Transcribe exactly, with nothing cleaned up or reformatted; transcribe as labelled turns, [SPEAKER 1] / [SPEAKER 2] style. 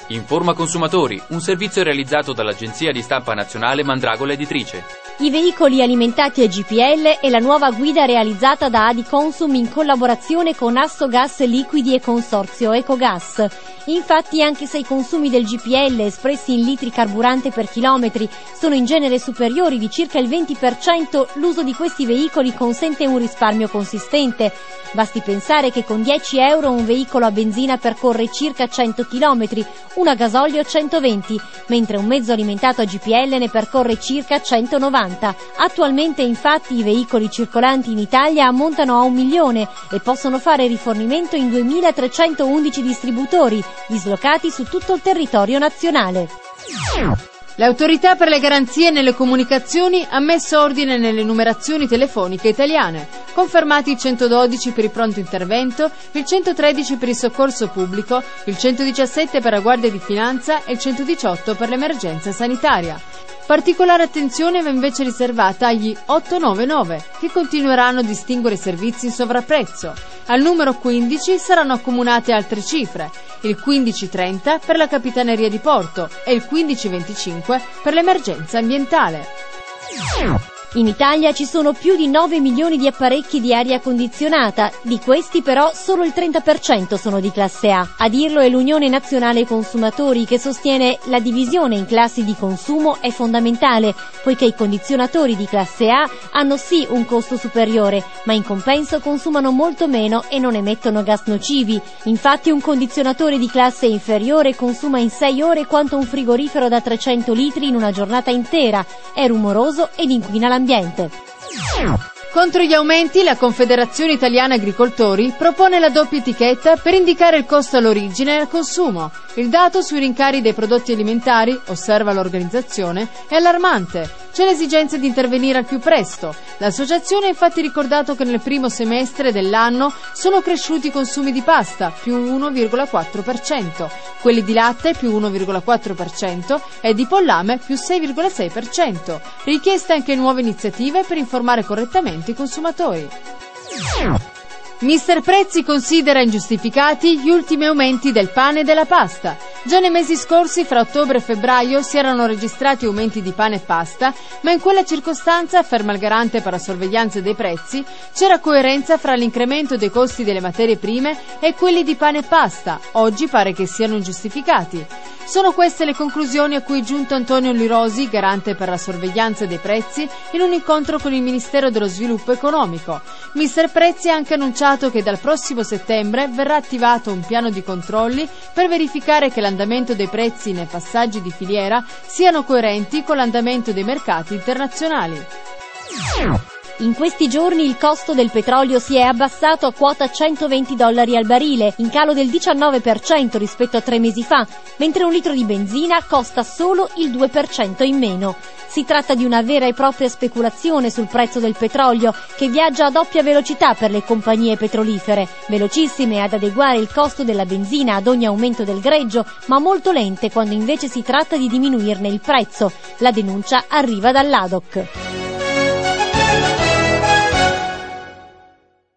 [SPEAKER 1] Informa Consumatori, un servizio realizzato dall'agenzia di stampa nazionale Mandragola Editrice.
[SPEAKER 2] I veicoli alimentati a G P L e la nuova guida realizzata da Adiconsum in collaborazione con Assogas Liquidi e Consorzio Ecogas. Infatti, anche se i consumi del G P L espressi in litri carburante per chilometri sono in genere superiori di circa il venti per cento, l'uso di questi veicoli consente un risparmio consistente. Basti pensare che con dieci euro un veicolo a benzina percorre circa cento chilometri, uno a gasolio centoventi, mentre un mezzo alimentato a G P L ne percorre circa centonovanta. Attualmente, infatti, i veicoli circolanti in Italia ammontano a un milione e possono fare rifornimento in duemilatrecentoundici distributori, dislocati su tutto il territorio nazionale.
[SPEAKER 3] L'Autorità per le garanzie nelle comunicazioni ha messo ordine nelle numerazioni telefoniche italiane, confermati il centododici per il pronto intervento, il centotredici per il soccorso pubblico, il centodiciassette per la Guardia di Finanza e il centodiciotto per l'emergenza sanitaria. Particolare attenzione va invece riservata agli ottocentonovantanove, che continueranno a distinguere i servizi in sovrapprezzo. Al numero quindici saranno accomunate altre cifre, il quindici trenta per la Capitaneria di Porto e il quindici venticinque per l'emergenza ambientale.
[SPEAKER 2] In Italia ci sono più di nove milioni di apparecchi di aria condizionata, di questi però solo il trenta per cento sono di classe A. A dirlo è l'Unione Nazionale Consumatori, che sostiene la divisione in classi di consumo è fondamentale, poiché i condizionatori di classe A hanno sì un costo superiore, ma in compenso consumano molto meno e non emettono gas nocivi. Infatti un condizionatore di classe inferiore consuma in sei ore quanto un frigorifero da trecento litri in una giornata intera, è rumoroso ed inquina l'ambiente.
[SPEAKER 3] Contro gli aumenti, la Confederazione Italiana Agricoltori propone la doppia etichetta per indicare il costo all'origine e al consumo. Il dato sui rincari dei prodotti alimentari, osserva l'organizzazione, è allarmante. C'è l'esigenza di intervenire al più presto. L'associazione ha infatti ricordato che nel primo semestre dell'anno sono cresciuti i consumi di pasta, più uno virgola quattro per cento, quelli di latte più uno virgola quattro per cento e di pollame più sei virgola sei per cento. Richieste anche nuove iniziative per informare correttamente i consumatori. Mister Prezzi considera ingiustificati gli ultimi aumenti del pane e della pasta. Già nei mesi scorsi, fra ottobre e febbraio, si erano registrati aumenti di pane e pasta, ma in quella circostanza, afferma il garante per la sorveglianza dei prezzi, c'era coerenza fra l'incremento dei costi delle materie prime e quelli di pane e pasta. Oggi pare che siano ingiustificati. Sono queste le conclusioni a cui è giunto Antonio Lirosi, garante per la sorveglianza dei prezzi, in un incontro con il Ministero dello Sviluppo Economico. Mister Prezzi ha anche annunciato che dal prossimo settembre verrà attivato un piano di controlli per verificare che l'andamento dei prezzi nei passaggi di filiera siano coerenti con l'andamento dei mercati internazionali.
[SPEAKER 2] In questi giorni il costo del petrolio si è abbassato a quota centoventi dollari al barile, in calo del diciannove per cento rispetto a tre mesi fa, mentre un litro di benzina costa solo il due per cento in meno. Si tratta di una vera e propria speculazione sul prezzo del petrolio, che viaggia a doppia velocità per le compagnie petrolifere, velocissime ad adeguare il costo della benzina ad ogni aumento del greggio, ma molto lente quando invece si tratta di diminuirne il prezzo. La denuncia arriva dall'A D O C.